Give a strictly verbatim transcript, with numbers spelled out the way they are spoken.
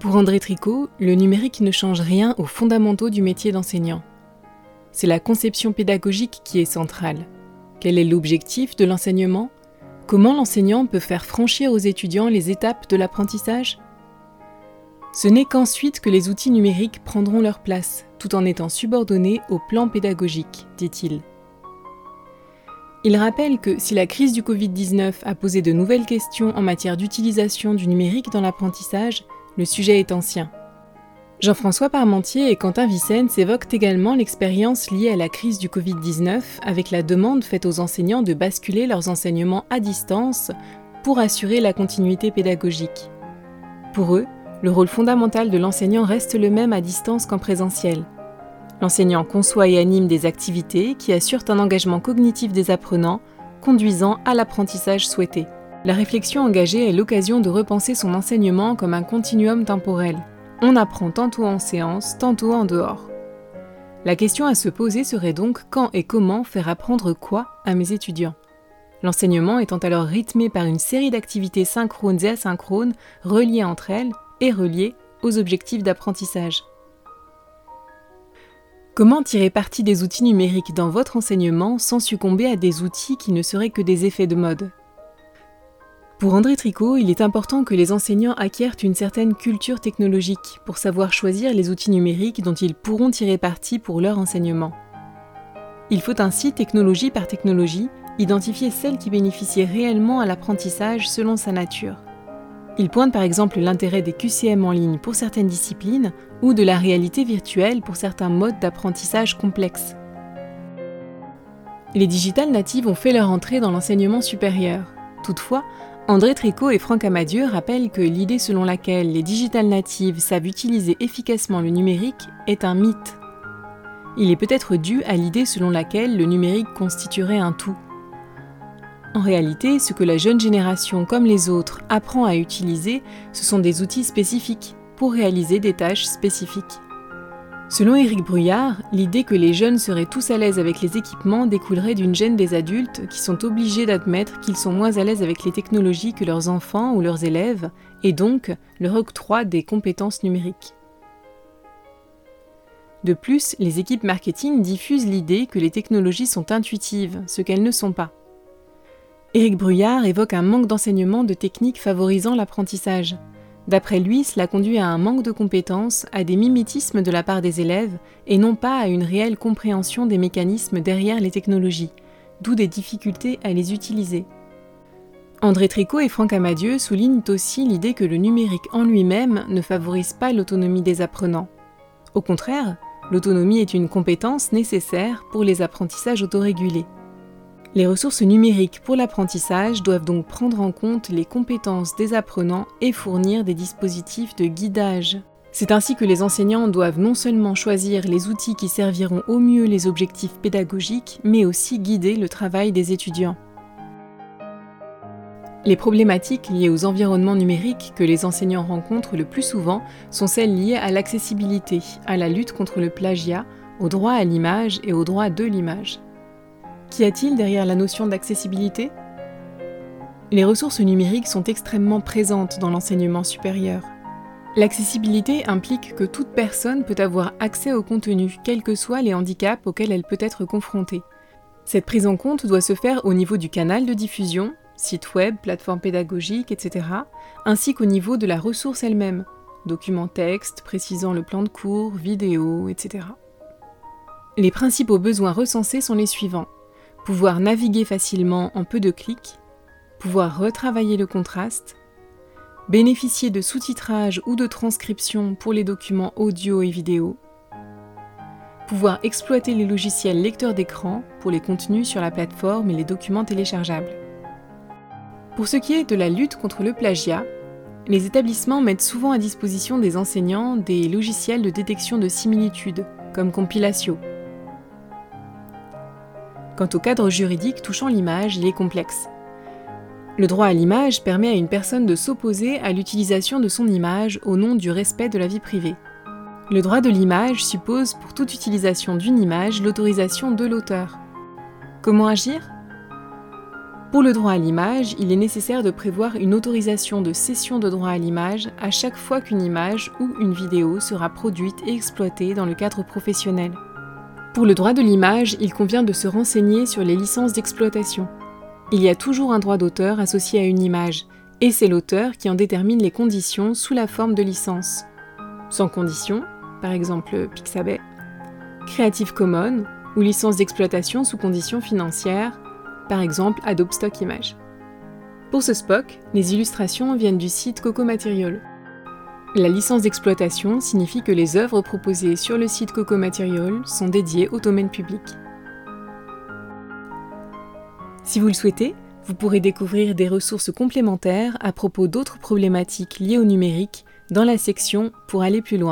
Pour André Tricot, le numérique ne change rien aux fondamentaux du métier d'enseignant. C'est la conception pédagogique qui est centrale. Quel est l'objectif de l'enseignement ? Comment l'enseignant peut faire franchir aux étudiants les étapes de l'apprentissage ? Ce n'est qu'ensuite que les outils numériques prendront leur place, tout en étant subordonnés au plan pédagogique, dit-il. Il rappelle que si la crise du covid dix-neuf a posé de nouvelles questions en matière d'utilisation du numérique dans l'apprentissage, le sujet est ancien. Jean-François Parmentier et Quentin Vicens évoquent également l'expérience liée à la crise du covid dix-neuf avec la demande faite aux enseignants de basculer leurs enseignements à distance pour assurer la continuité pédagogique. Pour eux, le rôle fondamental de l'enseignant reste le même à distance qu'en présentiel. L'enseignant conçoit et anime des activités qui assurent un engagement cognitif des apprenants, conduisant à l'apprentissage souhaité. La réflexion engagée est l'occasion de repenser son enseignement comme un continuum temporel. On apprend tantôt en séance, tantôt en dehors. La question à se poser serait donc quand et comment faire apprendre quoi à mes étudiants ? L'enseignement étant alors rythmé par une série d'activités synchrones et asynchrones, reliées entre elles et reliées aux objectifs d'apprentissage. Comment tirer parti des outils numériques dans votre enseignement sans succomber à des outils qui ne seraient que des effets de mode ? Pour André Tricot, il est important que les enseignants acquièrent une certaine culture technologique pour savoir choisir les outils numériques dont ils pourront tirer parti pour leur enseignement. Il faut ainsi, technologie par technologie, identifier celle qui bénéficie réellement à l'apprentissage selon sa nature. Il pointe par exemple l'intérêt des Q C M en ligne pour certaines disciplines ou de la réalité virtuelle pour certains modes d'apprentissage complexes. Les digital natives ont fait leur entrée dans l'enseignement supérieur. Toutefois, André Tricot et Franck Amadieu rappellent que l'idée selon laquelle les digital natives savent utiliser efficacement le numérique est un mythe. Il est peut-être dû à l'idée selon laquelle le numérique constituerait un tout. En réalité, ce que la jeune génération, comme les autres, apprend à utiliser, ce sont des outils spécifiques pour réaliser des tâches spécifiques. Selon Éric Bruyard, l'idée que les jeunes seraient tous à l'aise avec les équipements découlerait d'une gêne des adultes qui sont obligés d'admettre qu'ils sont moins à l'aise avec les technologies que leurs enfants ou leurs élèves, et donc leur octroi des compétences numériques. De plus, les équipes marketing diffusent l'idée que les technologies sont intuitives, ce qu'elles ne sont pas. Éric Bruyard évoque un manque d'enseignement de techniques favorisant l'apprentissage. D'après lui, cela conduit à un manque de compétences, à des mimétismes de la part des élèves, et non pas à une réelle compréhension des mécanismes derrière les technologies, d'où des difficultés à les utiliser. André Tricot et Franck Amadieu soulignent aussi l'idée que le numérique en lui-même ne favorise pas l'autonomie des apprenants. Au contraire, l'autonomie est une compétence nécessaire pour les apprentissages autorégulés. Les ressources numériques pour l'apprentissage doivent donc prendre en compte les compétences des apprenants et fournir des dispositifs de guidage. C'est ainsi que les enseignants doivent non seulement choisir les outils qui serviront au mieux les objectifs pédagogiques, mais aussi guider le travail des étudiants. Les problématiques liées aux environnements numériques que les enseignants rencontrent le plus souvent sont celles liées à l'accessibilité, à la lutte contre le plagiat, au droit à l'image et au droit de l'image. Qu'y a-t-il derrière la notion d'accessibilité ? Les ressources numériques sont extrêmement présentes dans l'enseignement supérieur. L'accessibilité implique que toute personne peut avoir accès au contenu, quels que soient les handicaps auxquels elle peut être confrontée. Cette prise en compte doit se faire au niveau du canal de diffusion, site web, plateforme pédagogique, et cetera, ainsi qu'au niveau de la ressource elle-même, documents texte, précisant le plan de cours, vidéo, et cetera. Les principaux besoins recensés sont les suivants. Pouvoir naviguer facilement en peu de clics, pouvoir retravailler le contraste, bénéficier de sous-titrage ou de transcription pour les documents audio et vidéo, pouvoir exploiter les logiciels lecteurs d'écran pour les contenus sur la plateforme et les documents téléchargeables. Pour ce qui est de la lutte contre le plagiat, les établissements mettent souvent à disposition des enseignants des logiciels de détection de similitudes, comme Compilatio. Quant au cadre juridique touchant l'image, il est complexe. Le droit à l'image permet à une personne de s'opposer à l'utilisation de son image au nom du respect de la vie privée. Le droit de l'image suppose pour toute utilisation d'une image l'autorisation de l'auteur. Comment agir ? Pour le droit à l'image, il est nécessaire de prévoir une autorisation de cession de droit à l'image à chaque fois qu'une image ou une vidéo sera produite et exploitée dans le cadre professionnel. Pour le droit de l'image, il convient de se renseigner sur les licences d'exploitation. Il y a toujours un droit d'auteur associé à une image, et c'est l'auteur qui en détermine les conditions sous la forme de licence. Sans condition, par exemple Pixabay, Creative Commons ou licence d'exploitation sous conditions financières, par exemple Adobe Stock Image. Pour ce Spock, les illustrations viennent du site Coco Material. La licence d'exploitation signifie que les œuvres proposées sur le site Coco Material sont dédiées au domaine public. Si vous le souhaitez, vous pourrez découvrir des ressources complémentaires à propos d'autres problématiques liées au numérique dans la section « Pour aller plus loin ».